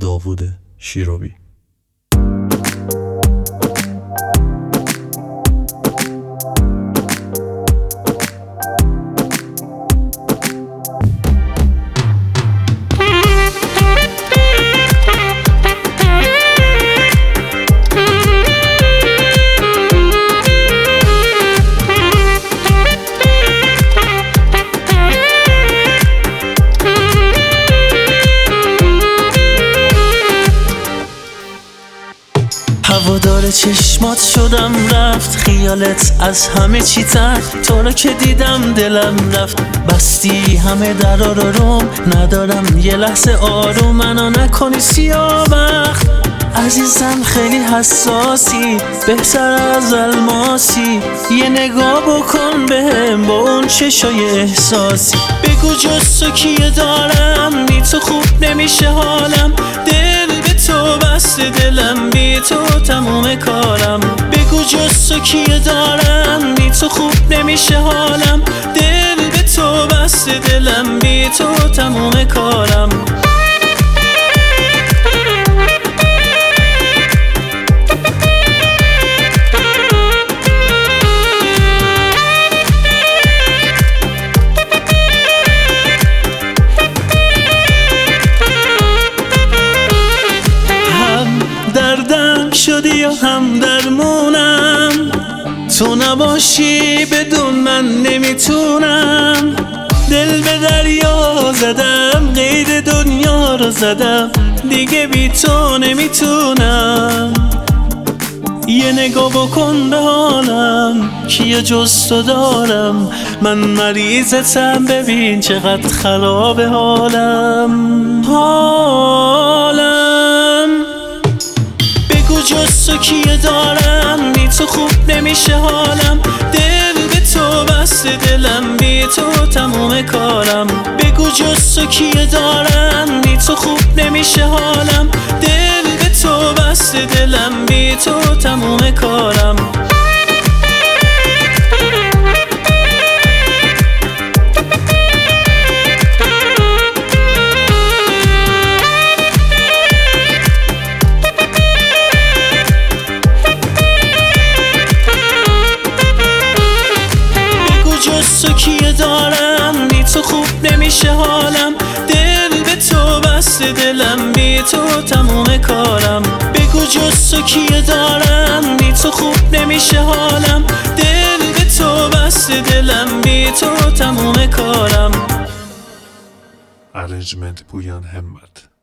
داوود شیرابی. هوادار چشمات شدم رفت خیالت از همه چی تر، تو رو که دیدم دلم رفت، بستی همه درا رو روم، ندارم یه لحظه آروم، منو نکنی سیاه‌بخت. عزیزم خیلی حساسی، بهتر از الماسی، یه نگاه بکن بهم با اون چشای احساسی، بگو جز تو کیه دارم، بی تو خوب نمیشه حالم، دل به تو بسته دلم، بی تو تموم کارم، بگو جز تو کیه دارم، بی تو خوب نمیشه حالم، دل به تو بسته دلم، بی تو تموم کارم. شدی یا هم درمونم، تو نباشی بدون من نمیتونم، دل به دریا زدم، قید دنیا رو زدم، دیگه بی تو نمیتونم، یه نگاه بکن به حالم، کیه جز تو دارم، من مریضتم، ببین چقدر خراب حالم. جز تو کیه دارم، بی تو خوب نمیشه حالم، دل به تو بسته دلم، بی تو تموم کارم، بگو جز تو کیه دارم، بی تو خوب نمیشه حالم، دل به تو بسته دلم، بی تو تموم کارم. تو کیه دارم، بی تو خوب نمیشه حالم، دل به تو بسته دلم، بی تو تموم کارم، بگو جز تو کیه دارم، بی تو خوب نمیشه حالم، دل به تو بسته دلم، بی تو تموم کارم. ارنجمنت پویان همت.